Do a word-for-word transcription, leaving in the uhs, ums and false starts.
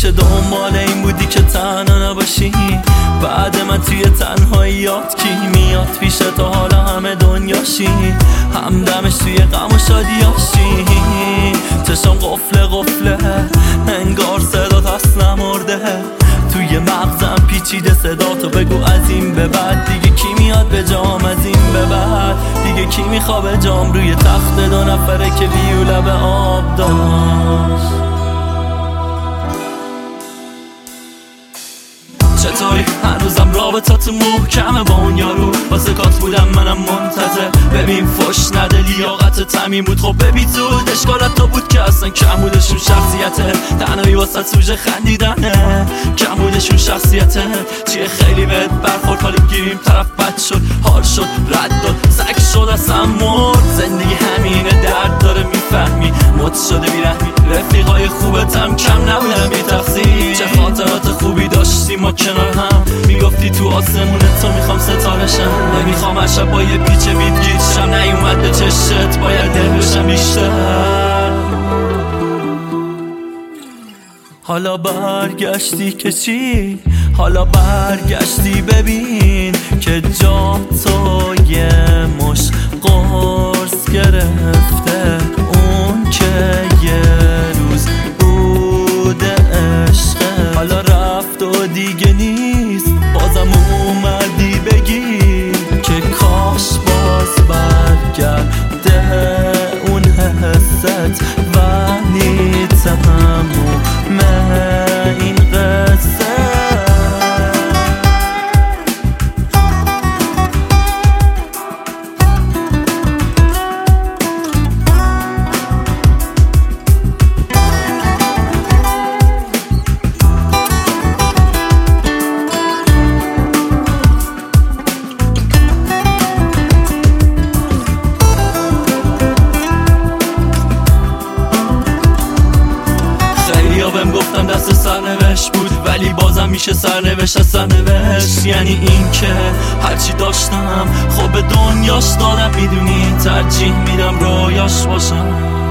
همیشه دنبال این بودی که تنها نباشی، بعد من توی تنهاییات کی میاد پیش تو حالا همه دنیاشی، همدمش توی غم و شادیاشی. چشم قفله قفله انگار صدات هست نمرده، توی مغزم پیچیده صداتو بگو از این به بعد دیگه کی میاد به جام، از این به بعد دیگه کی میخوابه جام روی تخت دو نفره که ویوله به آب داشت. چطوری هنوزم رابطات محکمه با اون یارو، واسه کات بودم منم منتظر، ببین فش نده لیاقت تمیم بود، خب ببین زود اشکالت تو بود که اصلا کمودشون شخصیته، تنهایی واسه سوژه خندیدنه، کمودشون شخصیته چیه خیلی بهت برخورد، حالی گیریم طرف بد شد حال شد رد داد سگ شد اصلا مرد، زندگی همینه درد داره میفهمی، مد شده بیرحمی، رفیقای خوبتم کم نبوده میتقصیر، چه خاطرات خوبی داشتیم ما کنار هم، میگفتی تو آسمونت تو میخوام ستاره شم، نمیخوام هر شب با یه پیچ بیت شم، نیومد به چشت باید دل بشم بیشتر. حالا برگشتی که چی؟ حالا برگشتی ببین که جا تو یه مش قرص گرفته، اون که یه روز بوده عشقه حالا رفت و دیگه نیست، بازم اومدی بگی که کاش باز برگرده اون حست، ولی تموم این قصه. بهم گفتم دست سرنوشت بود، ولی بازم میشه سرنوشت از سرنوشت، یعنی این که هرچی داشتم خب به دنیاش دادم، میدونی ترجیح میدم رویاش باشم.